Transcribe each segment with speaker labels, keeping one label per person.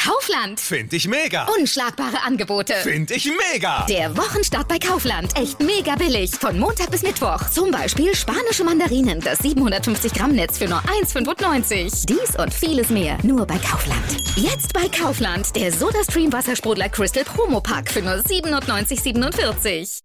Speaker 1: Kaufland.
Speaker 2: Find ich mega.
Speaker 1: Unschlagbare Angebote.
Speaker 2: Find ich mega.
Speaker 1: Der Wochenstart bei Kaufland. Echt mega billig. Von Montag bis Mittwoch. Zum Beispiel spanische Mandarinen. Das 750 Gramm Netz für nur 1,95. Dies und vieles mehr. Nur bei Kaufland. Jetzt bei Kaufland. Der SodaStream Wassersprudler Crystal Promo Pack für nur 97,47.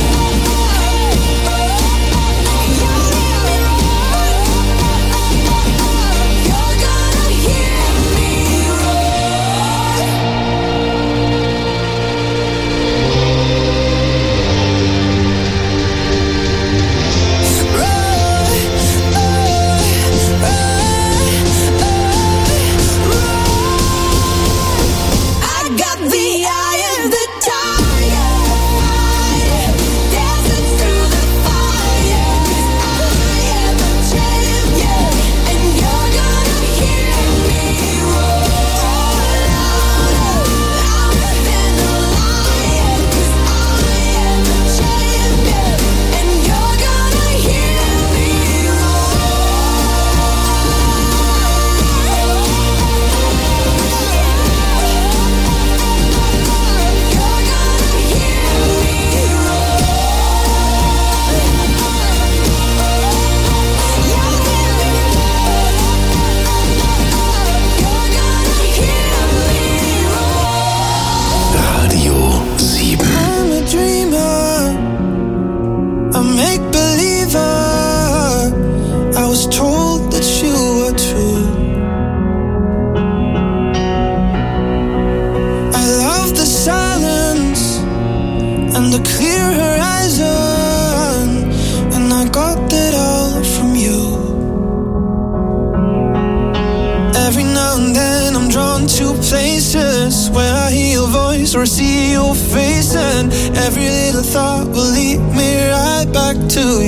Speaker 3: Or see your face, and every little thought will lead me right back to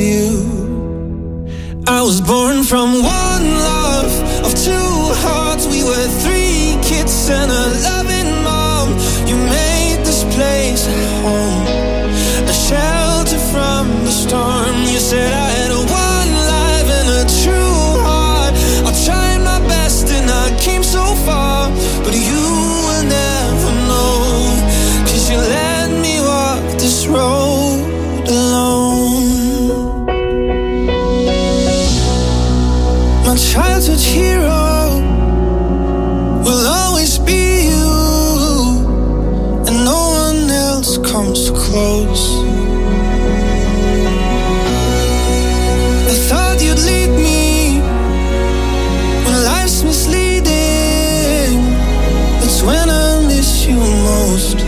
Speaker 3: you. I was born from one love of two hearts. We were three kids and a loving mom. You made this place a home, a shelter from the storm. You said I had one life and a true heart. I tried my best and I came so far, but you will never know. You let me walk this road alone. My childhood hero will always be you, and no one else comes close. I thought you'd lead me when life's misleading. That's when I miss you most.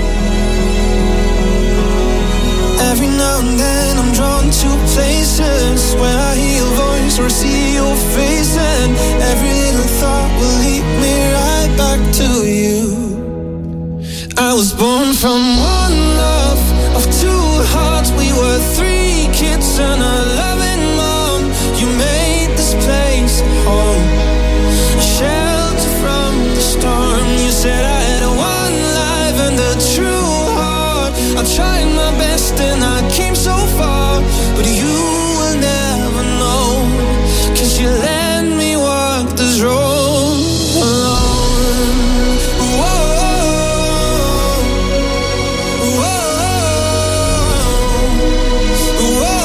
Speaker 3: Every now and then I'm drawn to places where I hear your voice or see your face, and every little thought will lead me right back to you. I was born from one love of two hearts. We were three kids and a loving mom. You made this place home, a shelter from the storm. You said I had one life and a true heart. I tried my best and I came so far, but you will never know, 'cause you let me walk this road alone. Whoa, whoa, whoa.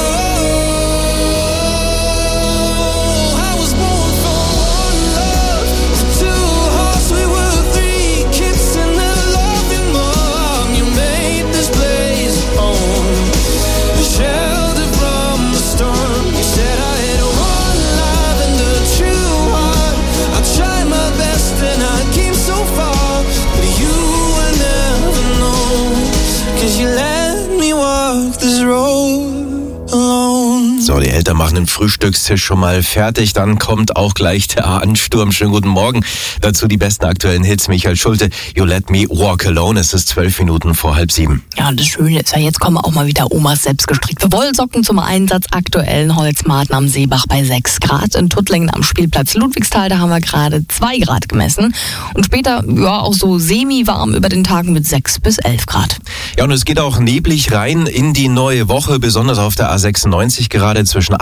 Speaker 3: I was born from one love, two hearts. We were three kids and a loving mom. You made this place home, a shelter from the storm. You said I had one life and a true heart. I tried my best and I came so far, but you will never know, 'cause you let me walk this road alone.
Speaker 4: So, die Eltern machen den Frühstückstisch schon mal fertig, dann kommt auch gleich der Ansturm. Schönen guten Morgen. Dazu die besten aktuellen Hits. Michael Schulte, You Let Me Walk Alone. Es ist 12 Minuten vor 6:30.
Speaker 5: Ja, und das Schöne ist ja, jetzt kommen auch mal wieder Omas selbstgestrickte Wollsocken zum Einsatz. Aktuell in Holzmarten am Seebach bei 6 Grad. In Tuttlingen am Spielplatz Ludwigsthal, da haben wir gerade 2 Grad gemessen. Und später, ja, auch so semi-warm über den Tagen mit 6 bis 11 Grad.
Speaker 4: Ja, und es geht auch neblig rein in die neue Woche, besonders auf der A96 gerade zwischen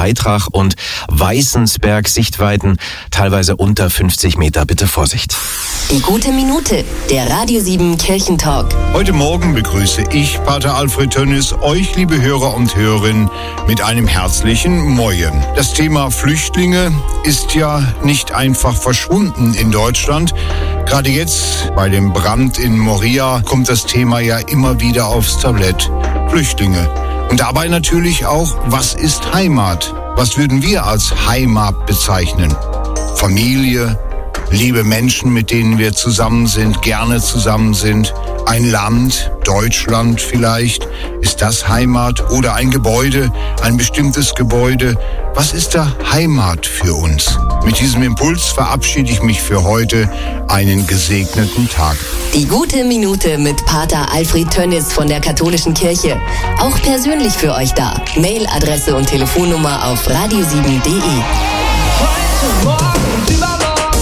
Speaker 4: Aitrach und Weißensberg. Sichtweiten teilweise unter 50 Meter. Bitte Vorsicht.
Speaker 6: Die gute Minute, der Radio 7 Kirchentalk.
Speaker 7: Heute Morgen begrüße ich, Pater Alfred Tönnies, euch, liebe Hörer und Hörerinnen, mit einem herzlichen Moin. Das Thema Flüchtlinge ist ja nicht einfach verschwunden in Deutschland. Gerade jetzt bei dem Brand in Moria kommt das Thema ja immer wieder aufs Tablett. Flüchtlinge. Und dabei natürlich auch, was ist Heimat? Was würden wir als Heimat bezeichnen? Familie, liebe Menschen, mit denen wir zusammen sind, gerne zusammen sind. Ein Land, Deutschland vielleicht, ist das Heimat? Oder ein Gebäude, ein bestimmtes Gebäude? Was ist da Heimat für uns? Mit diesem Impuls verabschiede ich mich für heute. Einen gesegneten Tag.
Speaker 6: Die gute Minute mit Pater Alfred Tönnies von der Katholischen Kirche. Auch persönlich für euch da. Mailadresse und Telefonnummer auf radio7.de.
Speaker 3: Heute, morgen und übermorgen.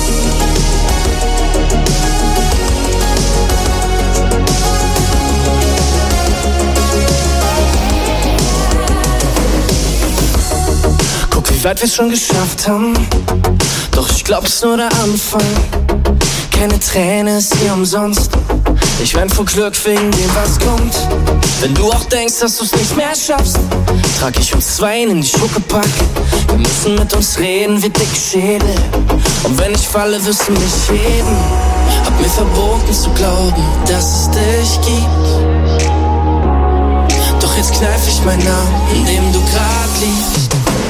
Speaker 3: Wie weit wir schon geschafft haben, doch ich glaub, es ist nur der Anfang. Keine Träne ist hier umsonst. Ich wein vor Glück wegen dem, was kommt. Wenn du auch denkst, dass du's nicht mehr schaffst, trag ich uns zwei in die Schuckepack. Wir müssen mit uns reden wie dicke Schädel. Und wenn ich falle, wirst du mich heben. Hab mir verboten zu glauben, dass es dich gibt. Doch jetzt kneif ich meinen Namen, in dem du grad liegst.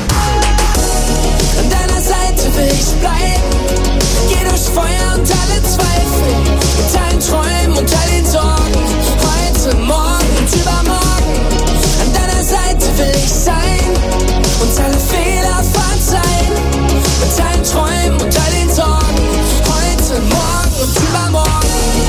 Speaker 3: An deiner Seite will ich bleiben. Geh durch Feuer und alle Zweifel. Mit allen Träumen und all den Sorgen. Heute, morgen und übermorgen. An deiner Seite will ich sein. Und alle Fehler verzeihen. Mit allen Träumen und all den Sorgen. Heute, morgen und übermorgen.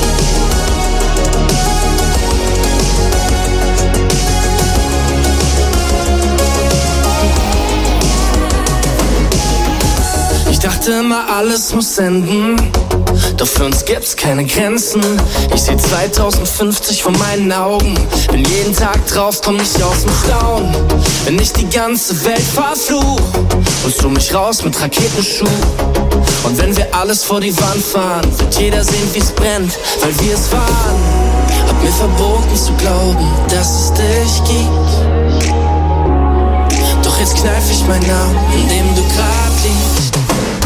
Speaker 3: Ich dachte immer, alles muss enden, doch für uns gibt's keine Grenzen. Ich seh 2050 vor meinen Augen, bin jeden Tag drauf, komm nicht aus dem Staunen. Wenn ich die ganze Welt verfluch, holst du mich raus mit Raketenschuh. Und wenn wir alles vor die Wand fahren, wird jeder sehen, wie's brennt, weil wir es waren. Hab mir verboten zu glauben, dass es dich gibt. Doch jetzt kneif ich meinen Namen, in dem du grad liegst.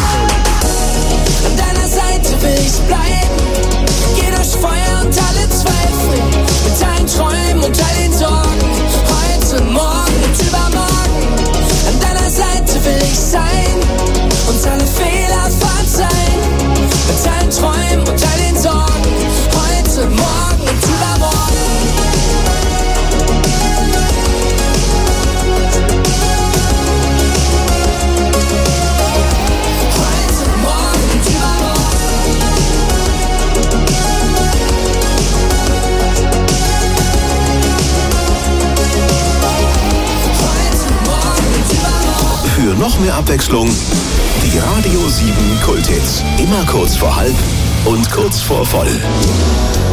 Speaker 3: An deiner Seite will ich bleiben. Geh durch Feuer und alle Zweifel. Mit allen Träumen und all den Sorgen. Heute, morgen und übermorgen. An deiner Seite will ich sein. Und alle Fehler verzeihen. Mit allen Träumen und all den Sorgen. Heute, morgen und übermorgen.
Speaker 8: Für noch mehr Abwechslung, die Radio 7 Kulthits. Immer kurz vor halb und kurz vor voll.